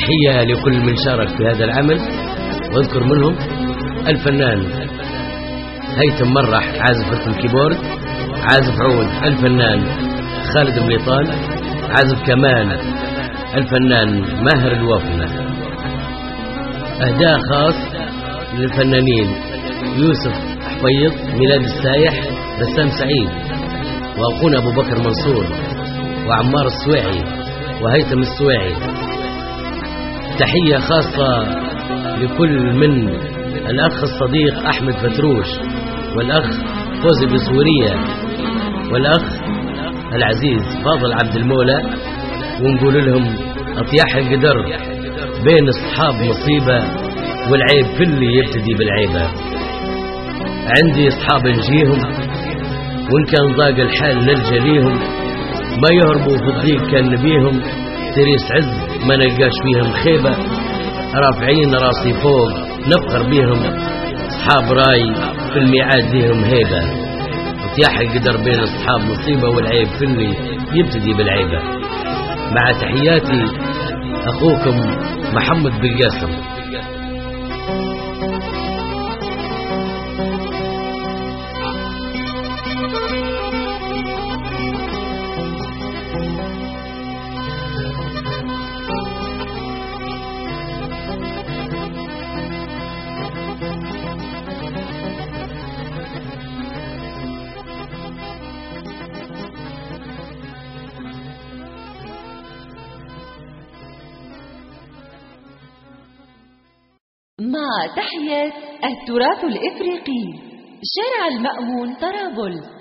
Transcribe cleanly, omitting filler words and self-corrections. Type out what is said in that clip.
تحية لكل من شارك في هذا العمل، واذكر منهم الفنان هيثم مرح عازف الكيبورد، عازف عود الفنان خالد بليطان، عازف كمان الفنان ماهر الوفنة. اهداء خاص للفنانين يوسف حفيظ، ميلاد السايح، بسام سعيد، واخونا ابو بكر منصور، وعمار السويعي، وهيثم السويعي. تحية خاصة لكل من الأخ الصديق أحمد فتروش، والأخ فوزي بسورية، والأخ العزيز فاضل عبد المولى، ونقول لهم أطياح القدر بين أصحاب مصيبة، والعيب في اللي يبتدي بالعيبة. عندي أصحاب نجيهم، وإن كان ضاق الحال نلجأ ليهم، ما يهربوا في الضيق كان نبيهم، تريس عز ما نلقاش فيهم خيبة، رافعين راسي فوق نفخر بيهم، أصحاب راي في الميعاد ليهم هيبة. وطياح القدر بين أصحاب مصيبة، والعيب في اللي يبتدي بالعيبة. مع تحياتي أخوكم محمد بالقاسم. مع تحيات التراث الإفريقي، شارع المأمون طرابلس.